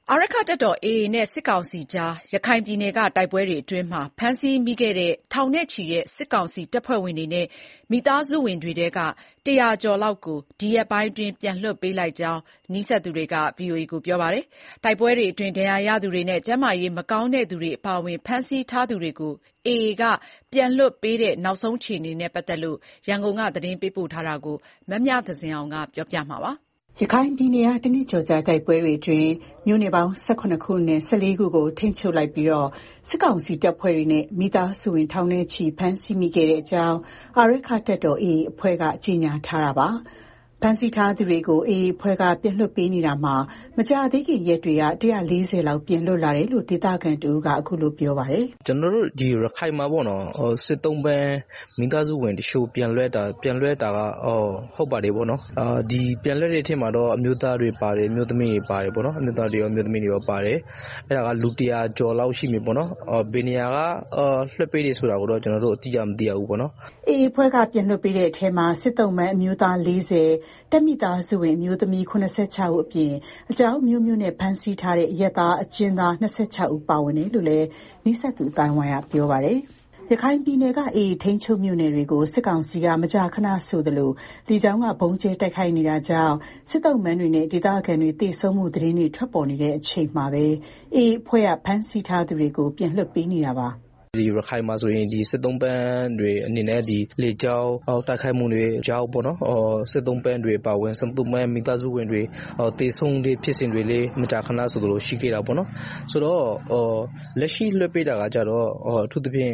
အာရက္ခတပ်တော် AA နဲ့ စစ်ကောင်စီကြား ရခိုင်ပြည်နယ်က တိုက်ပွဲတွေအတွင်း ဖမ်းဆီးမိခဲ့တဲ့ ထောင်နဲ့ချီတဲ့ စစ်ကောင်စီတပ်ဖွဲ့ဝင်တွေနဲ့ မိသားစုဝင်တွေထဲက ၁၀၀ ကျော်လောက်ကို ဒီရက်ပိုင်းအတွင်း ပြန်လွှတ်ပေးလိုက်ကြောင်း နီးစပ်သူတွေက ပြောပါတယ်။ တိုက်ပွဲတွေအတွင်း ဒဏ်ရာရသူတွေနဲ့ ကျန်းမာရေးမကောင်းသူတွေ အပါအဝင် ဖမ်းဆီးထားသူတွေကို AA က ပြန်လွှတ်ပေးတဲ့ နောက်ဆုံးအခြေအနေနဲ့ ပတ်သက်လို့ ရန်ကုန်က သတင်းပေးပို့ထားတာကို မမြသဇင်အောင်က ပြောပြမှာပါ။ရခိုင်ပြည်နယ်က တစ်နှစ်ကျော်ကြာတိုက်ပွဲတွေအတွင်း မြို့နယ်ပေါင်း 17 ခုအနက် 14 ခုကို ထိန်းချုပ်လိုက်ပြီး စစ်ကောင်စီတပ်ဖွဲ့တွေနဲ့ မိသားစုဝင်ထောင်နဲ့ချီ ဖမ်းဆီးမိခဲ့ကြောင်း အာရက္ခတပ်တော် AA အဖွဲ့က ကြေညာထားတာပါ။ ဖမ်းဆီးထားသူတွေကို AA အဖွဲ့က ပြန်လွှတ်ပေးနေတာမှာ မကြာသေးခင်ရက်တွေက 140 လောက် ပြန်လွတ်လာတယ်လို့ ဒေသခံတစ်ဦးက အခုလိုပြောပါတယ်။ "ကျွန်တော်တို့ဒီရခိုင်မှာပေါ့နော် စစ်သုံ့ပန်းမိသားစုဝင်တချို့ပြန်လွှတ်တာကဟုတ်ပါတယ်ပေါ့နော်။ဒီပြန်လွှတ်တဲ့အထဲမှာတော့အမျိုးသားတွေပါတယ် အမျိုးသမီးတွေပါတယ်ပေါ့နော်။အမျိုးသားတွေရောအမျိုးသမီးတွေရောပါတယ်။အဲ့ဒါကလူ100 ကျော်လောက်ရှိမယ်ပေါ့နော်။ဘယ်နေရာကလွှတ်ပေးတယ်ဆိုတာကိုတော့ကျွန်တော်တို့အတိအကျမသိရဘူးပေါ့နော် " AA အဖွဲ့က ပြန်လွှတ်ပေးတဲ့အထဲမှာ စစ်သုံ့ပန်းအမျိုးသား 40၊ တပ်မိသားစုဝင်အမျိုးသမီး ၇၆ ဦးအပြင် အကြောင်းအမျိုးမျိုးနဲ့ ဖမ်းဆီးထားတဲ့ အရပ်သားအကျဉ်းသား 26 ဦးပါဝင်တယ်လို့လည်း နီးစပ်သူအသိုင်းအဝိုင်းက ပြောပါတယ်။ ရခိုင်ပြည်နယ်က AA ထိန်းချုပ်မြို့နယ်တွေကို စစ်ကောင်စီက မကြာခဏဆိုသလို လေကြောင်းက ဗုံးကြဲတိုက်ခိုက်နေတာကြောင့် စစ်သုံ့ပန်းတွေနဲ့ ဒေသခံတွေ သေဆုံးမှုသတင်းတွေ ထွက်ပေါ်နေချိန်မှာပဲ AA အဖွဲ့က ဖမ်းဆီးထားသူတွေကို ပြန်လွှတ်ပေးနေတာပါ။ "ဒီရခိုင်မှာဆိုရင်စစ်သုံ့ပန်းတွေအနေနဲ့လေကြောင်းတိုက်ခိုက်မှုတွေကြောင့်ပေါ့နော်စစ်သုံ့ပန်းတွေအပါအဝင်စစ်သုံ့ပန်းမိသားစုဝင်တွေသေဆုံးတဲ့ဖြစ်စဉ်တွေလည်းမကြာခဏဆိုသလိုရှိခဲ့တာပေါ့နော်ဆိုတော့လက်ရှိလွှတ်ပေးတာကကျတော့အထူးသဖြင့်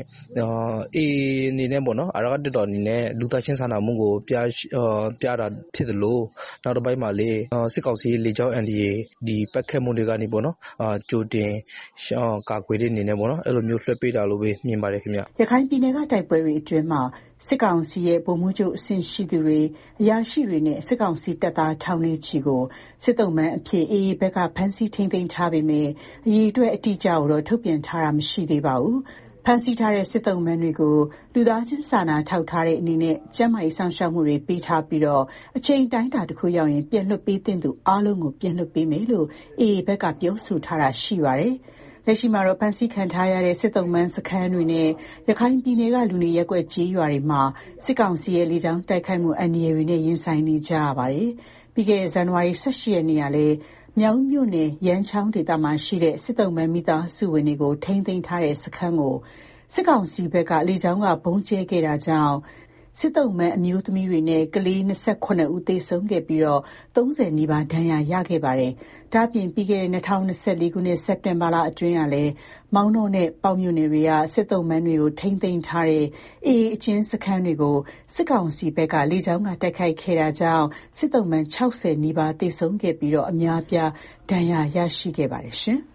AA အနေနဲ့ပေါ့နော်အာရက္ခတပ်တော်အနေနဲ့လူသားချင်းစာနာမှုကိုပြတာဖြစ်သလိုနောက်တစ်ပိုင်းမှာလည်းစစ်ကောင်စီရဲ့လေကြောင်းအန္တရာယ်ပတ်ခတ်မှုတွေကနေပေါ့နော်ကြိုတင်ကာကွယ်တဲ့အနေနဲ့ပေါ့နော်အဲ့လိုမျိုးလွှတ်ပေးတာလို့ပဲမြင်ပါတယ်ခင်ဗျ။ ရခိုင်ပြည်နယ်က တိုက်ပွဲတွေအတွင်း စစ်ကောင်စီရဲ့ ဗိုလ်မှူးချုပ်အဆင့်ရှိသူတွေ အရာရှိတွေနဲ့ စစ်ကောင်စီတပ်သား ထောင်နဲ့ချီကို စစ်သုံ့ပန်းအဖြစ် AA ဘက်က ဖမ်းဆီးထိန်းသိမ်းထားပေမဲ့ အရေအတွက်အတိအကျကိုတော့ ထုတ်ပြန်ထားတာမရှိသေးပါဘူး။ ဖမ်းဆီးထားတဲ့ စစ်သုံ့ပန်းတွေကို လူသားချင်းစာနာထောက်ထားတဲ့အနေနဲ့ ကျန်းမာရေးစောင့်ရှောက်မှုတွေပေးထားပြီး အချိန်အတိုင်းအတာတစ်ခုရောက်ရင် ပြန်လွှတ်ပေးသင့်သူအားလုံးကို ပြန်လွှတ်ပေးမယ်လို့ AA ဘက်က ပြောဆိုထားတာရှိပါတယ်။ လက်ရှိမှာတော့ ဖမ်းဆီးခံထားရတဲ့ စစ်သုံ့ပန်းစခန်းတွေနဲ့ ရခိုင်ပြည်နယ်က လူနေရပ်ကွက်ကျေးရွာတွေမှာ စစ်ကောင်စီရဲ့ လေကြောင်းတိုက်ခိုက်မှုအန္တရာယ်တွေနဲ့ ရင်ဆိုင်နေကြရပါတယ်။ ပြီးခဲ့တဲ့ ဇန်နဝါရီ 18 ရက်နေ့ကလည်း မြောက်ဦးမြို့နယ် ရမ်းချောင်းဒေသမှာရှိတဲ့ စစ်သုံ့ပန်းမိသားစုဝင်တွေကို ထိန်းသိမ်းထားတဲ့စခန်းကို စစ်ကောင်စီဘက်က လေကြောင်းက ဗုံးကြဲခဲ့တာကြောင့် စစ်သုံ့ပန်းအမျိုးသမီးတွေနဲ့ ကလေး 27 ဦး သေဆုံးခဲ့ပြီး 30 နီးပါး ဒဏ်ရာရခဲ့ပါတယ်။ ဒါ့အပြင် ပြီးခဲ့တဲ့ ၂၀၂၄ ခုနှစ် စက်တင်ဘာလအတွင်းကလည်း မောင်တောနဲ့ ပေါက်မြို့နယ်တွေက စစ်သုံ့ပန်းတွေကို ထိန်းသိမ်းထားတဲ့ AA အကျဉ်းစခန်းတွေကို စစ်ကောင်စီဘက်က လေကြောင်းက တိုက်ခိုက်ခဲ့တာကြောင့် စစ်သုံ့ပန်း 60 နီးပါး သေဆုံးခဲ့ပြီး အများအပြား ဒဏ်ရာရရှိခဲ့ပါတယ်ရှင်။